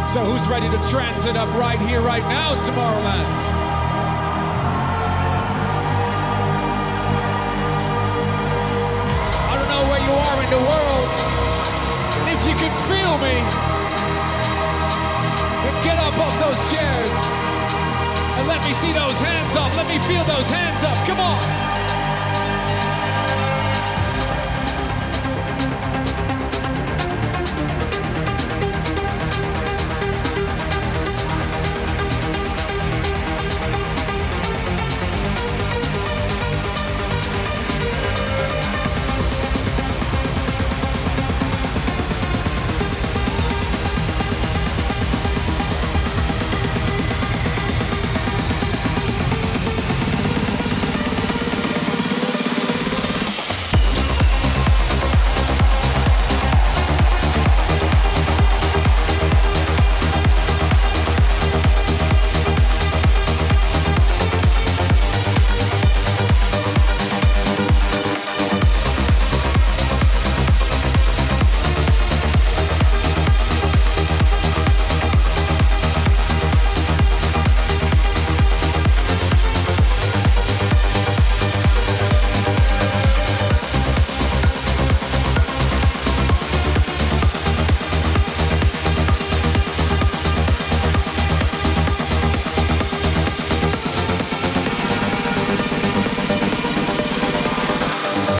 So who's ready to trance it up right here, right now, Tomorrowland? I don't know where you are in the world, and if you can feel me, then get up off those chairs and let me see those hands up. Let me feel those hands up. Come on.